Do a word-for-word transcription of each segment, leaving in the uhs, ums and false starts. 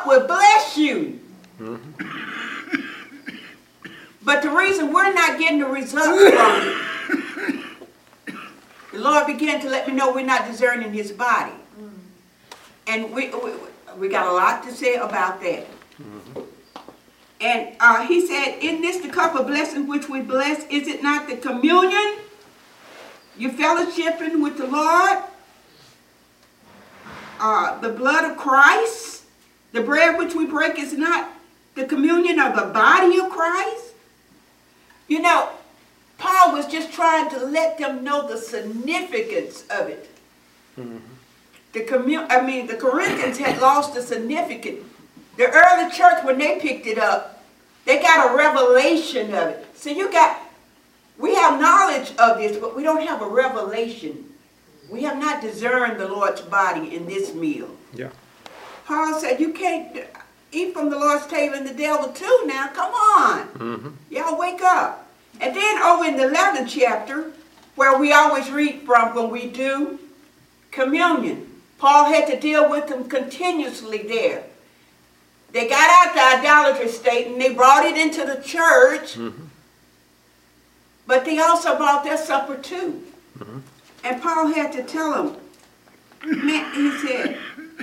cup will bless you. Mm-hmm. But the reason we're not getting the results from it, the Lord began to let me know we're not discerning his body. And we, we, we got a lot to say about that. Mm-hmm. And uh, he said, in this the cup of blessing which we bless, is it not the communion? You fellowshipping with the Lord? Uh, the blood of Christ? The bread which we break is not the communion of the body of Christ? You know, Paul was just trying to let them know the significance of it. Mm-hmm. The commun I mean, the Corinthians had lost the significance. The early church, when they picked it up, they got a revelation of it. So you got, we have knowledge of this, but we don't have a revelation. We have not discerned the Lord's body in this meal. Yeah. Paul said, you can't eat from the Lord's table and the devil too now. Come on. Mm-hmm. Y'all wake up. And then over in the eleventh chapter, where we always read from when we do communion, Paul had to deal with them continuously there. They got out the idolatry state and they brought it into the church, Mm-hmm. but they also brought their supper too. Mm-hmm. And Paul had to tell them, man, he said,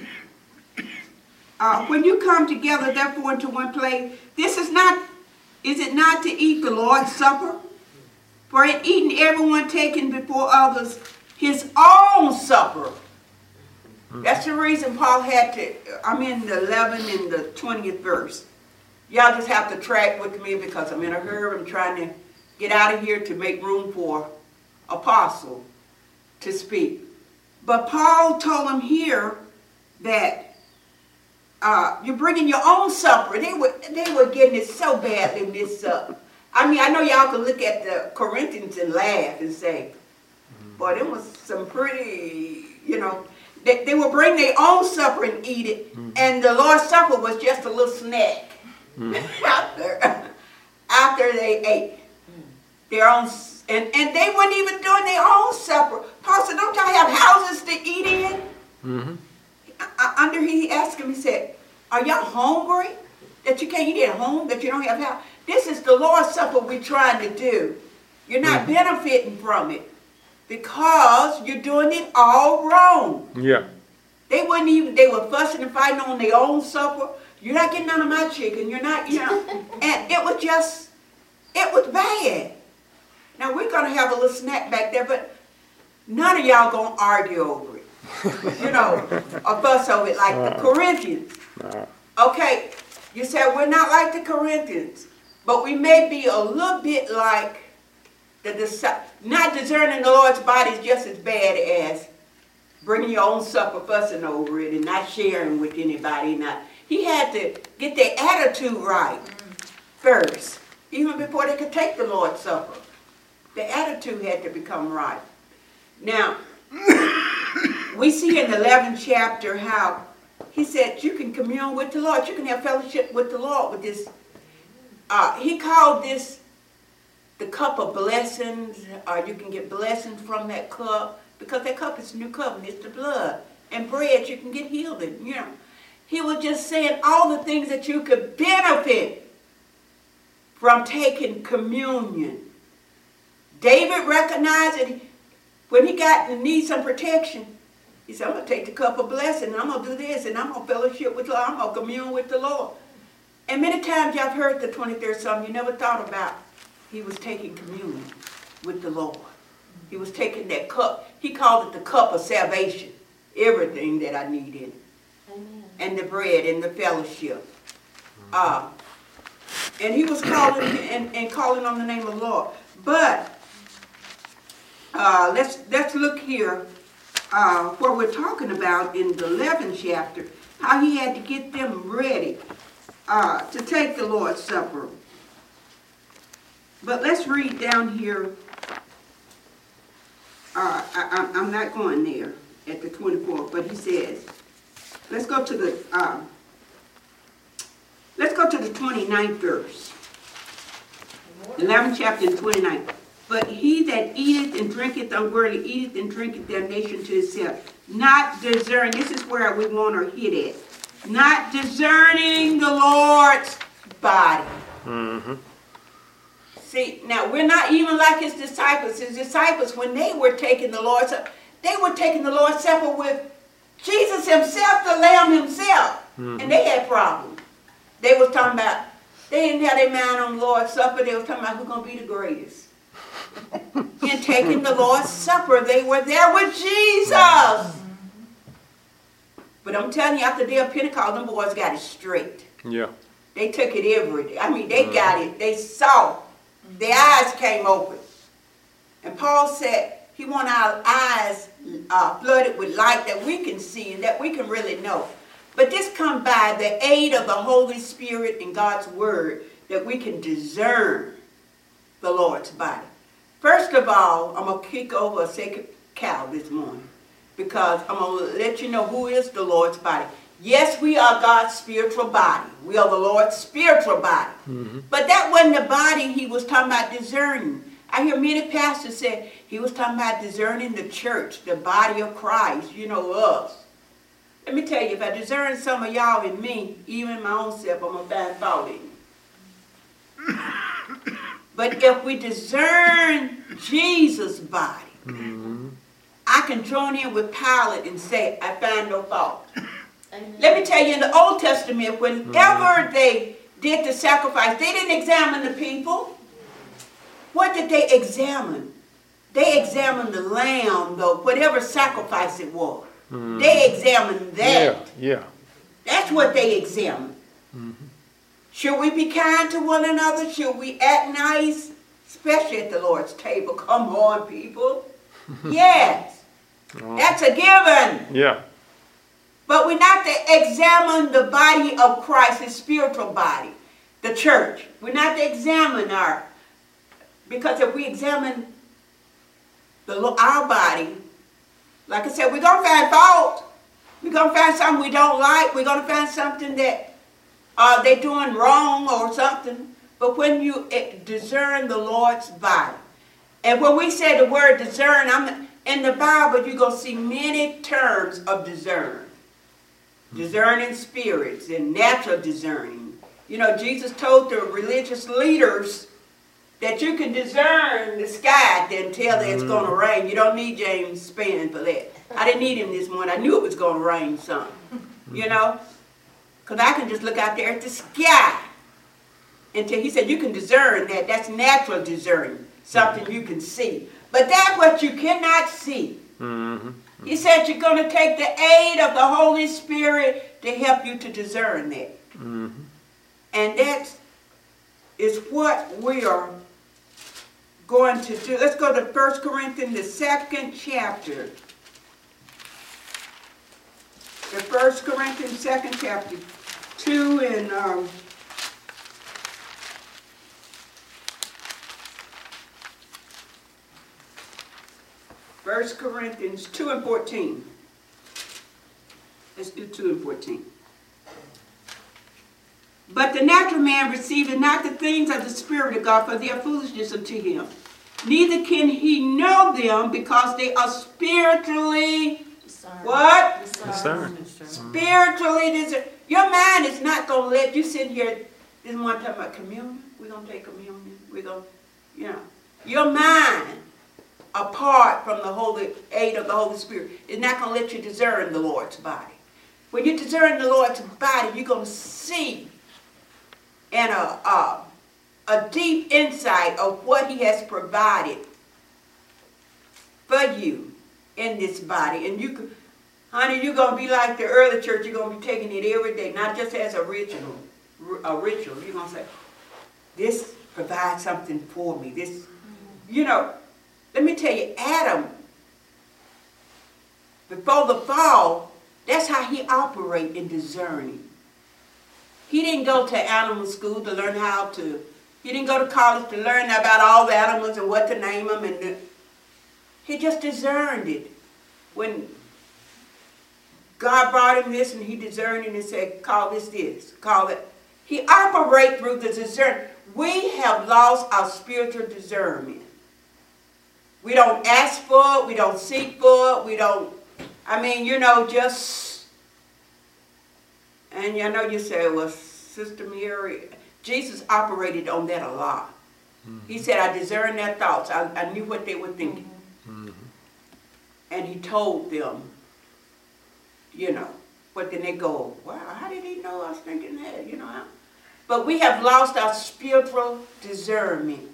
uh, when you come together therefore into one place, this is not, is it not to eat the Lord's supper? For in eating everyone taking before others his own supper. That's the reason Paul had to, I'm in the eleventh and the twentieth verse. Y'all just have to track with me because I'm in a hurry. I'm trying to get out of here to make room for apostle to speak. But Paul told them here that uh, you're bringing your own supper. They were, they were getting it so badly mixed up. I mean, I know y'all can look at the Corinthians and laugh and say, boy, there was some pretty, you know, They, they would bring their own supper and eat it, mm-hmm. and the Lord's Supper was just a little snack mm-hmm. after, after they ate their own, and, and they weren't even doing their own supper. Paul said, don't y'all have houses to eat in? Mm-hmm. I, under he asked him, he said, are y'all hungry that you can't eat at home, that you don't have house? This is the Lord's Supper we're trying to do. You're not mm-hmm. benefiting from it. Because you're doing it all wrong. Yeah. They wouldn't even, they were fussing and fighting on their own supper. You're not getting none of my chicken. You're not, you know. And it was just, it was bad. Now we're going to have a little snack back there, but none of y'all going to argue over it. You know, or fuss over it like the Corinthians. Okay, you said we're not like the Corinthians, but we may be a little bit like The, not discerning the Lord's body is just as bad as bringing your own supper, fussing over it, and not sharing with anybody. Not, he had to get their attitude right first, even before they could take the Lord's Supper. The attitude had to become right. Now, we see in the eleventh chapter how he said you can commune with the Lord. You can have fellowship with the Lord with this. Uh, he called this the cup of blessings, or you can get blessings from that cup, because that cup is the new covenant, it's the blood. And bread you can get healed in, you know. He was just saying all the things that you could benefit from taking communion. David recognized it when he got to need some protection. He said, I'm going to take the cup of blessing, and I'm going to do this, and I'm going to fellowship with the Lord, I'm going to commune with the Lord. And many times y'all have heard the twenty-third Psalm, you never thought about he was taking communion with the Lord. He was taking that cup. He called it the cup of salvation. Everything that I need in it. Amen. And the bread and the fellowship. Uh, and he was calling and, and calling on the name of the Lord. But uh, let's let's look here uh, what we're talking about in the eleventh chapter. How he had to get them ready uh, to take the Lord's Supper. But let's read down here. Uh, I, I'm not going there at the twenty-fourth, but he says, let's go to the, uh, let's go to the twenty-ninth verse. eleventh chapter and twenty-ninth. But he that eateth and drinketh unworthily eateth and drinketh damnation to himself, not discerning. This is where we want to hit at. Not discerning the Lord's body. Mm-hmm. See, now we're not even like his disciples. His disciples, when they were taking the Lord's Supper, they were taking the Lord's Supper with Jesus himself, the Lamb himself. Mm-hmm. And they had problems. They was talking about, they didn't have their mind on the Lord's Supper. They was talking about who's going to be the greatest. In taking the Lord's Supper, they were there with Jesus. But I'm telling you, after the day of Pentecost, them boys got it straight. Yeah. They took it every day. I mean, they mm-hmm. got it. They saw. Their eyes came open. And Paul said he want our eyes uh, flooded with light that we can see and that we can really know. But this comes by the aid of the Holy Spirit and God's Word that we can discern the Lord's body. First of all, I'm going to kick over a sacred cow this morning because I'm going to let you know who is the Lord's body. Yes, we are God's spiritual body. We are the Lord's spiritual body. Mm-hmm. But that wasn't the body he was talking about discerning. I hear many pastors say he was talking about discerning the church, the body of Christ, you know, us. Let me tell you, if I discern some of y'all and me, even my own self, I'm going to find fault in you. But if we discern Jesus' body, mm-hmm. I can join in with Pilate and say, I find no fault. Amen. Let me tell you, in the Old Testament, whenever mm-hmm. they did the sacrifice, they didn't examine the people. What did they examine? They examined the lamb, though, whatever sacrifice it was. Mm-hmm. They examined that. Yeah, yeah. That's what they examined. Mm-hmm. Should we be kind to one another? Should we act nice? Especially at the Lord's table. Come on, people. Yes. Oh. That's a given. Yeah. But we're not to examine the body of Christ, his spiritual body, the church. We're not to examine our, because if we examine the, our body, like I said, we're going to find fault. We're going to find something we don't like. We're going to find something that uh, they're doing wrong or something. But when you discern the Lord's body, and when we say the word discern, I'm, in the Bible, you're going to see many terms of discern. Discerning spirits and natural discerning. You know, Jesus told the religious leaders that you can discern the sky and tell that it's going to rain. You don't need James Spann for that. I didn't need him this morning. I knew it was going to rain some. You know? Because I can just look out there at the sky. Until he said you can discern that. That's natural discerning. Something you can see. But that's what you cannot see. Mm-hmm. He said you're going to take the aid of the Holy Spirit to help you to discern that. Mm-hmm. And that is what we are going to do. Let's go to First Corinthians, the second chapter. The First Corinthians, second chapter, two and um, First Corinthians two and fourteen. Let's do two and fourteen. But the natural man receiveth not the things of the Spirit of God, for they are foolishness unto him. Neither can he know them, because they are spiritually discerned. What? Discerned. Spiritually discerned. Your mind is not going to let you sit here. This one talking about communion. We're going to take communion. We're going to, you know. Your mind, apart from the holy aid of the Holy Spirit, is not going to let you discern the Lord's body. When you discern the Lord's body, you're going to see and a, a, a deep insight of what he has provided for you in this body. And you, honey, you're going to be like the early church. You're going to be taking it every day, not just as a ritual. A ritual. You're going to say, this provides something for me. This, you know, let me tell you, Adam, before the fall, that's how he operated in discerning. He didn't go to animal school to learn how to, he didn't go to college to learn about all the animals and what to name them. And the, he just discerned it. When God brought him this and he discerned it and said, call this this, call it. He operated through the discernment. We have lost our spiritual discernment. We don't ask for it. We don't seek for it. We don't, I mean, you know, just, And I know you say, well, Sister Mary, Jesus operated on that a lot. Mm-hmm. He said, I discerned their thoughts. I, I knew what they were thinking. Mm-hmm. And he told them, you know, but then they go, wow, how did he know I was thinking that? You know, how? But we have lost our spiritual discernment.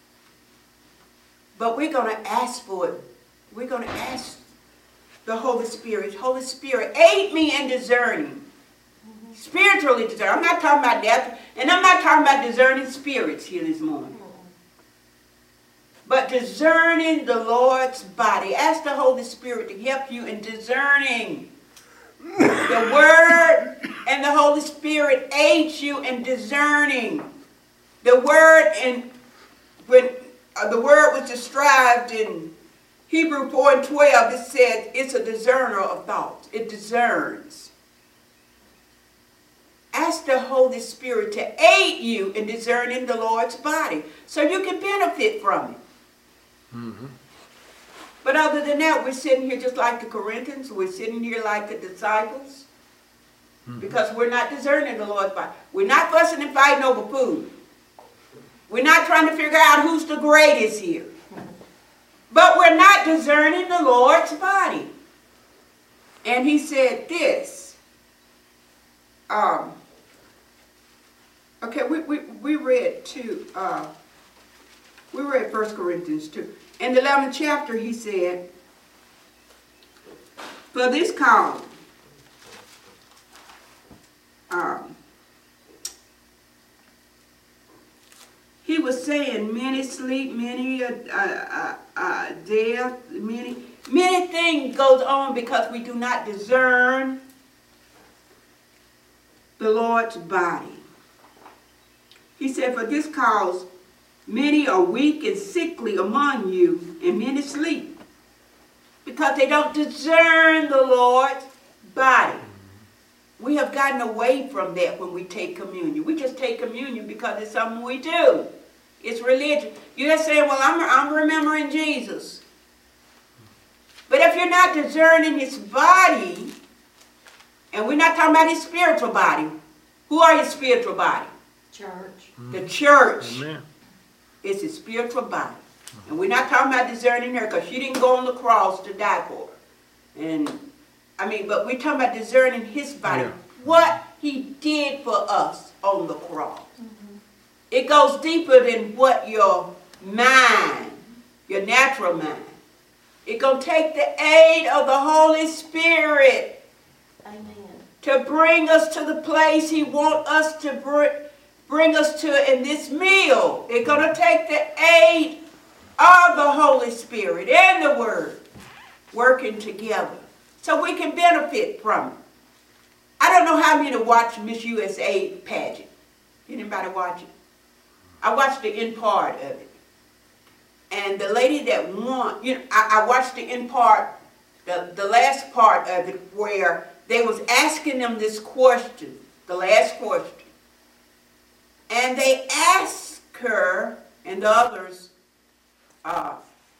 But we're going to ask for it. We're going to ask the Holy Spirit. Holy Spirit, aid me in discerning. Mm-hmm. Spiritually discerning. I'm not talking about that. And I'm not talking about discerning spirits here this morning. Mm-hmm. But discerning the Lord's body. Ask the Holy Spirit to help you in discerning. The Word and the Holy Spirit aids you in discerning. The Word, and when uh, the Word was described in Hebrews four and twelve, it said it's a discerner of thoughts. It discerns. Ask the Holy Spirit to aid you in discerning the Lord's body so you can benefit from it. Mm-hmm. But other than that, we're sitting here just like the Corinthians. We're sitting here like the disciples. Mm-hmm. Because we're not discerning the Lord's body. We're not fussing and fighting over food. We're not trying to figure out who's the greatest here. But we're not discerning the Lord's body. And he said this. Um, okay, we, we, we read two. Uh, we read First Corinthians two. In the eleventh chapter, he said, for this cause, um, he was saying many sleep, many uh, uh, uh, death, many, many things goes on because we do not discern the Lord's body. He said, for this cause, many are weak and sickly among you, and many sleep, because they don't discern the Lord's body. We have gotten away from that when we take communion. We just take communion because it's something we do. It's religion. You're just saying, well, I'm, I'm remembering Jesus. But if you're not discerning his body, and we're not talking about his spiritual body, who are his spiritual body? Church. The church. Amen. It's his spiritual body. And we're not talking about discerning her because she didn't go on the cross to die for her. And, I mean, but we're talking about discerning his body. Yeah. What he did for us on the cross. Mm-hmm. It goes deeper than what your mind, your natural mind. It's going to take the aid of the Holy Spirit. Amen. To bring us to the place he wants us to bring. Bring us to in this meal. It's going to take the aid of the Holy Spirit and the Word working together so we can benefit from it. I don't know how many watch Miss U S A pageant. Anybody watch it? I watched the end part of it. And the lady that won, you know, I, I watched the end part, the, the last part of it where they was asking them this question, the last question. And they ask her and the others, uh,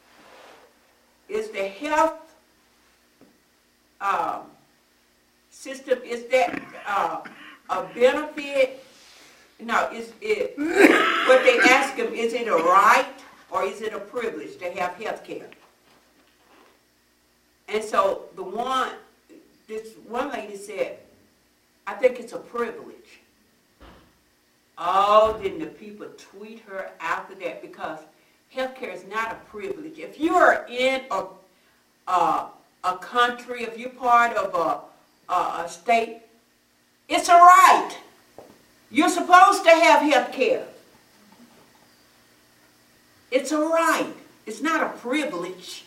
is the health uh, system, is that uh, a benefit? No, is it, what they ask them, is it a right or is it a privilege to have health care? And so the one, this one lady said, I think it's a privilege. Oh, then the people tweet her after that because healthcare is not a privilege. If you are in a, a, a country, if you're part of a, a, a state, it's a right. You're supposed to have health care. It's a right. It's not a privilege.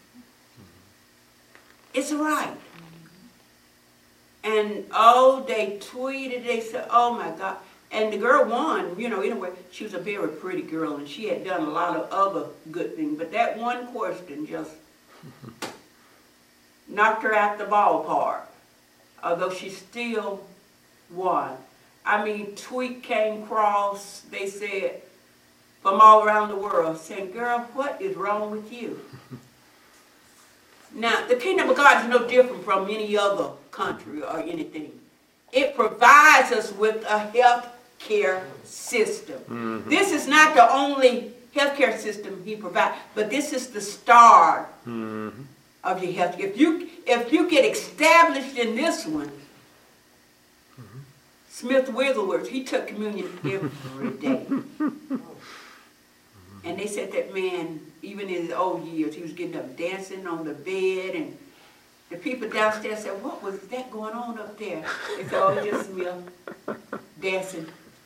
It's a right. And, oh, they tweeted, they said, oh, my God. And the girl won, you know, anyway, she was a very pretty girl, and she had done a lot of other good things. But that one question just knocked her out the ballpark, although she still won. I mean, tweet came across, they said, from all around the world, saying, girl, what is wrong with you? Now, the kingdom of God is no different from any other country or anything. it provides us with a health care system. Mm-hmm. This is not the only healthcare system he provides, but this is the start Mm-hmm. of your health. If you if you get established in this one, Mm-hmm. Smith Wigglesworth, he took communion every day. And they said that man, even in his old years, he was getting up dancing on the bed, and the people downstairs said, "What was that going on up there?" They said, "Oh, just Smith dancing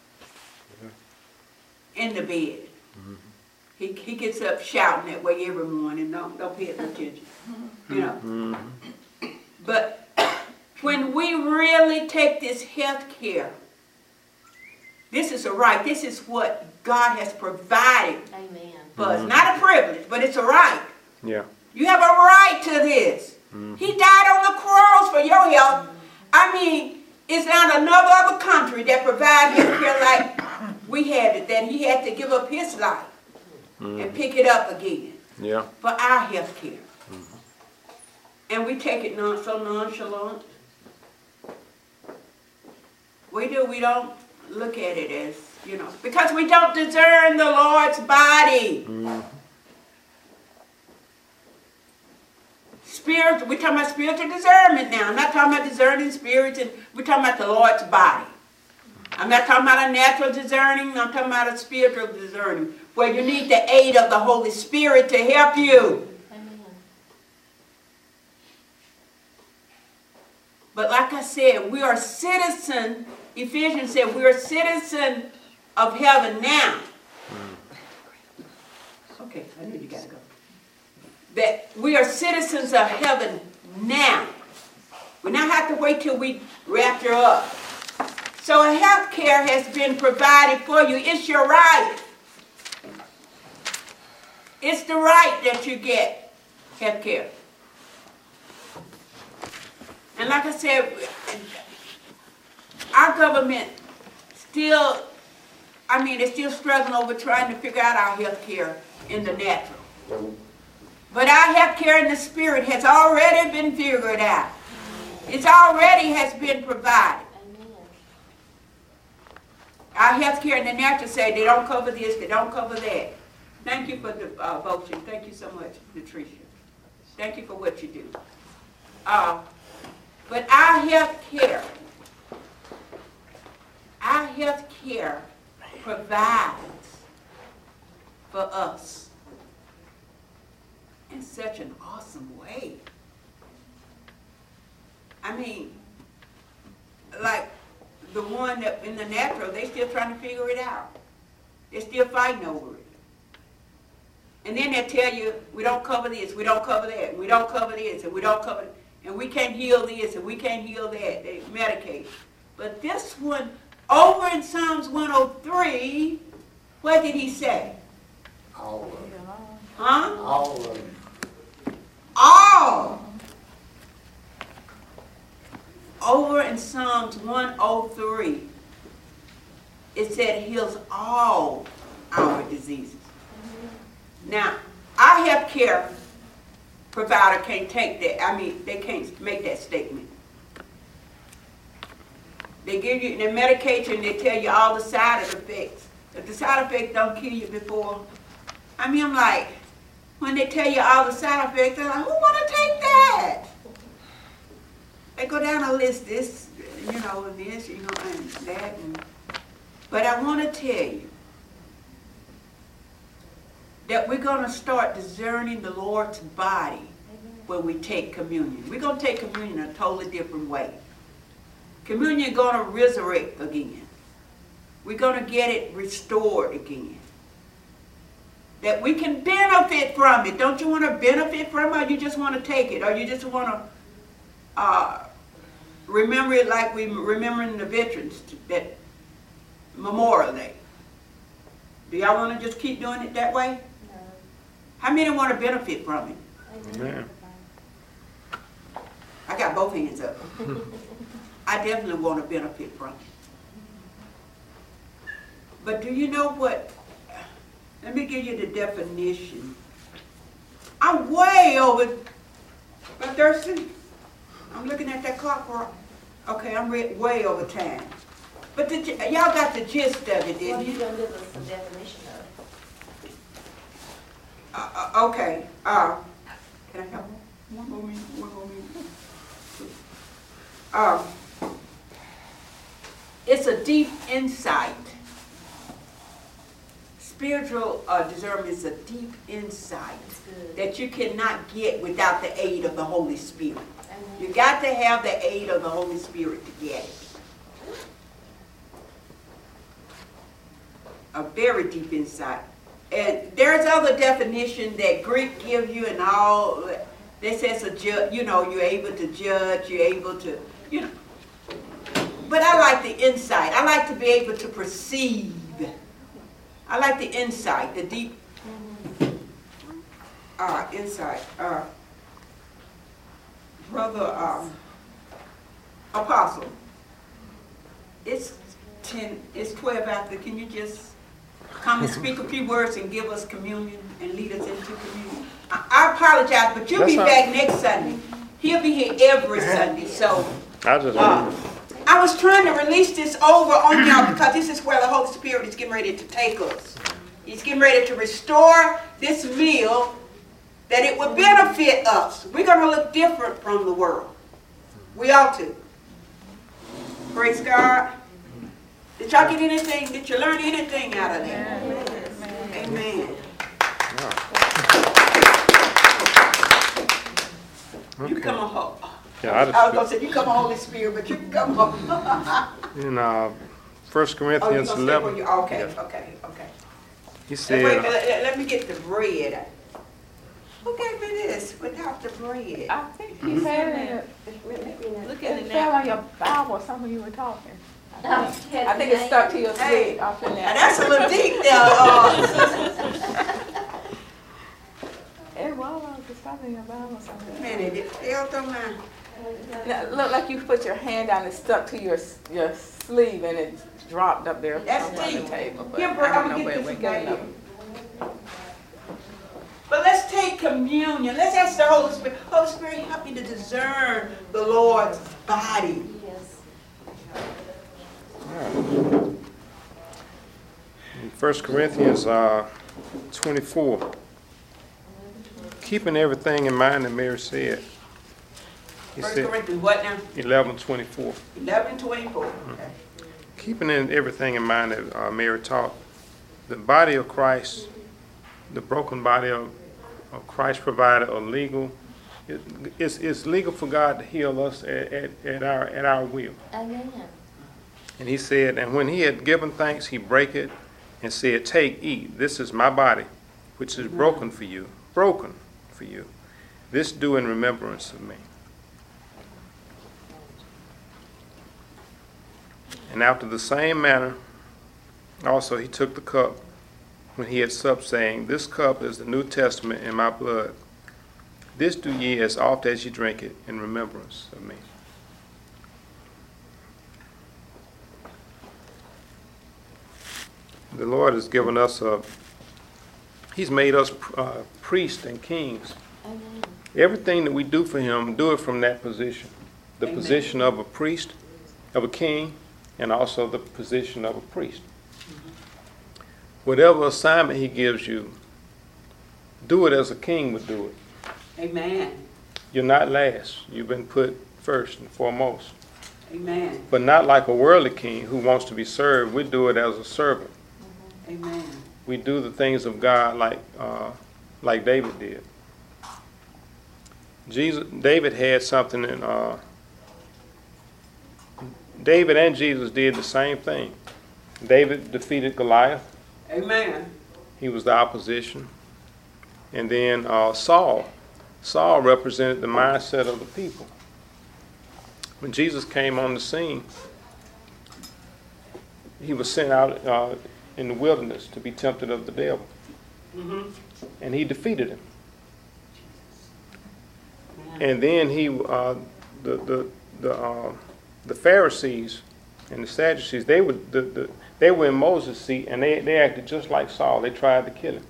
in the bed." He, he gets up shouting that way every morning. Don't, don't pay attention. You know. Mm-hmm. But when we really take this health care, this is a right. This is what God has provided Amen. for us. Not a privilege, but it's a right. Yeah. You have a right to this. Mm-hmm. He died on the cross for your health. I mean, it's not another other country that provides health care like we had it, that he had to give up his life and pick it up again Yeah. for our health care. And we take it non so nonchalant. We do, we don't look at it as, you know, because we don't discern the Lord's body. Mm-hmm. Spirit, we're talking about spiritual discernment now. I'm not talking about discerning spirits, and we're talking about the Lord's body. I'm not talking about a natural discerning, I'm talking about a spiritual discerning, where you need the aid of the Holy Spirit to help you. Amen. But like I said, we are citizen, Ephesians said, we are citizen of heaven now. Okay, I knew you gotta go. That we are citizens of heaven now. We now have to wait till we rapture up. So a health care has been provided for you. It's your right. It's the right that you get health care. And like I said, our government still, I mean, they're still struggling over trying to figure out our health care in the natural. But our health care in the spirit has already been figured out. It's already has been provided. Amen. Our health care in the natural say they don't cover this, they don't cover that. Thank you for the uh, voting. Thank you so much, Patricia. Thank you for what you do. Uh, but our health care, our health care provides for us in such an awesome way. I mean, like the one that in the natural, they still trying to figure it out. They're still fighting over it. And then they tell you, we don't cover this, we don't cover that, we don't cover this, and we don't cover, and we can't heal this, and we can't heal that. They medicate. But this one, over in Psalms one oh three, what did he say? All of it. Huh? All of it. All. Over in Psalms one oh three, it said it heals all our diseases. Now, our health care provider can't take that. I mean, they can't make that statement. They give you the medication, they tell you all the side effects. If the side effects don't kill you before, I mean, I'm like, when they tell you all the side effects, they're like, who want to take that? They go down a list, this, you know, and this, you know, and that. And, but I want to tell you that we're going to start discerning the Lord's body when we take communion. We're going to take communion a totally different way. Communion is going to resurrect again. We're going to get it restored again. That we can benefit from it. Don't you want to benefit from it, or you just want to take it, or you just want to uh, remember it like we remembering the veterans that Memorial Day? Do y'all want to just keep doing it that way? No. How many want to benefit from it? Amen. I got both hands up. I definitely want to benefit from it. But do you know what? Let me give you the definition. I'm way over, but Thurston, I'm looking at that clock. Okay, I'm re- way over time. But the, gi- y'all got the gist of it, What didn't are you you? gonna give us the definition of? Uh, uh, okay, uh, can I have one more minute, one more minute? Um, it's a deep insight. Spiritual uh, discernment is a deep insight It's good. that you cannot get without the aid of the Holy Spirit. You Amen. got to have the aid of the Holy Spirit to get it. A very deep insight. And there's other definition that Greek gives you and all. This says a ju- you know, you're able to judge, you're able to, you know. But I like the insight. I like to be able to perceive. I like the insight, the deep uh, insight. Uh, Brother um, Apostle, it's ten, it's twelve after. Can you just come and speak a few words and give us communion and lead us into communion? I, I apologize, but you'll That's be all back next Sunday. He'll be here every Sunday. So I just, uh, I was trying to release this over on y'all because this is where the Holy Spirit is getting ready to take us. He's getting ready to restore this meal that it would benefit us. We're going to look different from the world. We ought to. Praise God. Did y'all get anything? Did you learn anything out of that? Amen. You come on home. yeah, I I was just, going to say, you come on, Holy Spirit, but you can come home. in uh, First Oh, you Corinthians gonna stay where eleven, you, okay, yeah. okay, okay. he Wait, said, let, let- let me get the bread. Who gave me this without the bread? I think you had it. Look It fell on your Bible or something you were talking. I Oh, think, had I the think it name. stuck to your Hey. sleeve off in Now there. that's a little deep there. Uh, It was, it's probably in your Bible or something. minute, it fell through my. Now, it looked like you put your hand down and stuck to your your sleeve and it dropped up there That's on the deep. table. But Here, bro, I don't I'm know gonna where get it this went. right Get here. another. But let's take communion. Let's ask the Holy Spirit. Holy Spirit, help me to discern the Lord's body. Yes. in First Corinthians uh, twenty-four, keeping everything in mind that Mary said. He First said, Corinthians, what now? eleven twenty-four. Eleven twenty-four. Okay. Keeping in everything in mind that uh, Mary taught, the body of Christ, the broken body of, of Christ provided a legal, it, it's, it's legal for God to heal us at, at, at, our, at our will. Amen. And he said, and when he had given thanks, he brake it and said, take, eat, this is my body, which is broken for you, broken for you. This do in remembrance of me. And after the same manner, also he took the cup when he had supped, saying, this cup is the New Testament in my blood. This do ye as oft as ye drink it in remembrance of me. The Lord has given us a, he's made us uh, priests and kings. Amen. Everything that we do for him, do it from that position. The Amen. position of a priest, of a king, and also the position of a priest. Whatever assignment he gives you, do it as a king would do it. Amen. You're not last. You've been put first and foremost. Amen. But not like a worldly king who wants to be served. We do it as a servant. Amen. We do the things of God like uh, like David did. Jesus, David had something in. Uh, David and Jesus did the same thing. David defeated Goliath. Amen. He was the opposition. And then uh, Saul. Saul represented the mindset of the people. When Jesus came on the scene, he was sent out uh, in the wilderness to be tempted of the devil. Mm-hmm. And he defeated him. And then he, uh, the the the uh, the Pharisees and the Sadducees, they were the, the they were in Moses' seat, and they they acted just like Saul. They tried to kill him.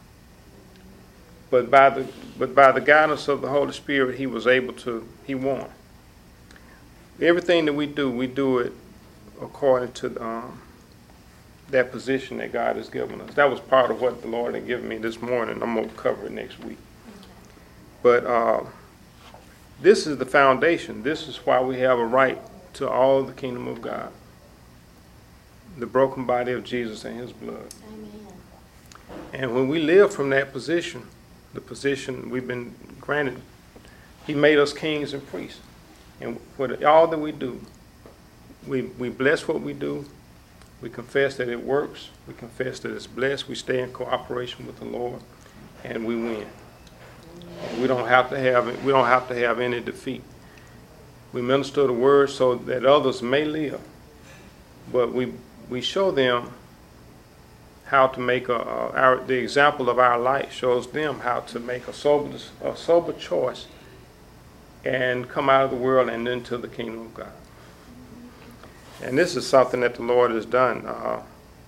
But by the but by the guidance of the Holy Spirit, he was able to he won. everything that we do, we do it according to um, that position that God has given us. That was part of what the Lord had given me this morning. I'm going to cover it next week. But uh, this is the foundation. This is why we have a right to all the kingdom of God. The broken body of Jesus and his blood. Amen. And when we live from that position, the position we've been granted, he made us kings and priests. And with all that we do, we, we bless what we do. We confess that it works. We confess that it's blessed. We stay in cooperation with the Lord, and we win. We don't have to have we don't have to have any defeat. We minister the word so that others may live, but we we show them how to make a, a our the example of our life shows them how to make a sober a sober choice and come out of the world and into the kingdom of God. And this is something that the Lord has done. Uh,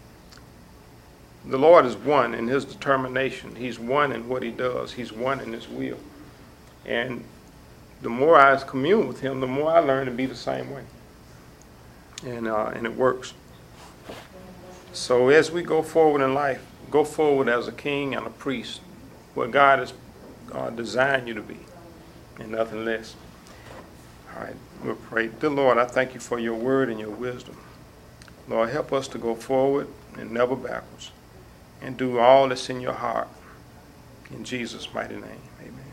the Lord is one in his determination. He's one in what he does. He's one in his will. And the more I commune with him, the more I learn to be the same way. And, uh, and it works. So as we go forward in life, go forward as a king and a priest, where God has uh, designed you to be, and nothing less. All right, we'll pray. Dear Lord, I thank you for your word and your wisdom. Lord, help us to go forward and never backwards, and do all that's in your heart. In Jesus' mighty name, amen.